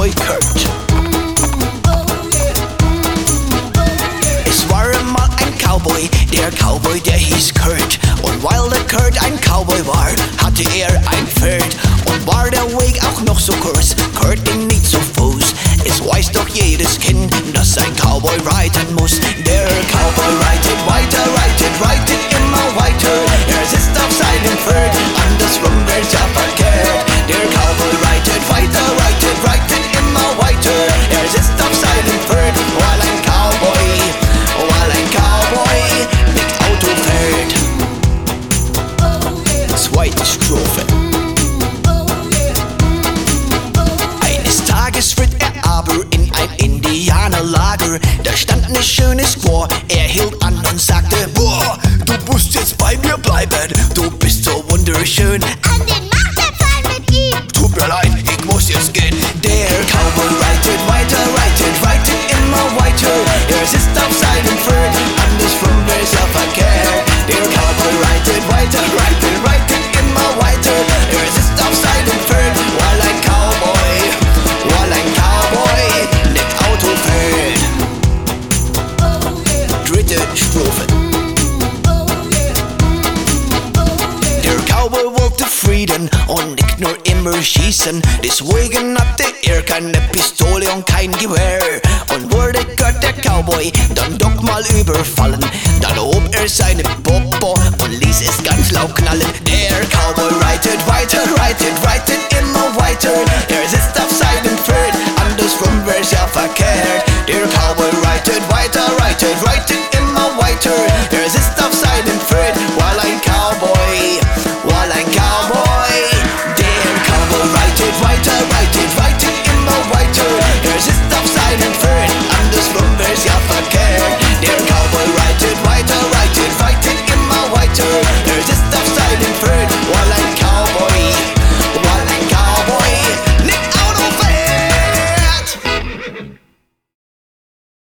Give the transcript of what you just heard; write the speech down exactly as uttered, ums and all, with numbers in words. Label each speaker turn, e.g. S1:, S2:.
S1: Cowboy Kurt. Es war einmal ein Cowboy, der Cowboy, der hieß Kurt. Und weil der Kurt ein Cowboy war, hatte er ein Pferd. Und war der Weg auch noch so kurz, Kurt ging nicht zu Fuß. Es weiß doch jedes Kind, dass ein Cowboy reiten muss. Der Cowboy reitet weiter, reitet, reitet immer weiter. Er sitzt auf seinem Pferd, andersrum wird's ja verkehrt. Der Cowboy reitet weiter, reitet, reitet immer weiter. Er sitzt auf seinem Pferd, weil ein Cowboy, weil ein Cowboy mit Auto fährt. Zweite Strophe. Eines Tages wird er aber in ein Indianerlager. Da stand ne schöne Squaw, er hielt an und sagte: Boah, du musst jetzt bei mir bleiben, du bist so wunderschön.
S2: An den Marterpfahl mit ihm.
S1: Tut mir leid, ich muss jetzt gehen. Der Cowboy reitet weiter, reitet, reitet immer weiter. Er sitzt auf seinem Pferd, andersrum wär's ja verkehrt. Der Cowboy reitet weiter, reitet, reitet immer weiter. Er sitzt auf seinem Pferd, weil ein Cowboy, weil ein Cowboy mit Auto fährt. Dritte Strophe. Der Cowboy wollte Frieden und nicht nur immer schießen. Deswegen hatte er keine Pistole und kein Gewehr. Und wurde Kurt der Cowboy dann doch mal überfallen, dann hob er seine Popo und ließ es ganz laut knallen. Der Cowboy reitet weiter, reitet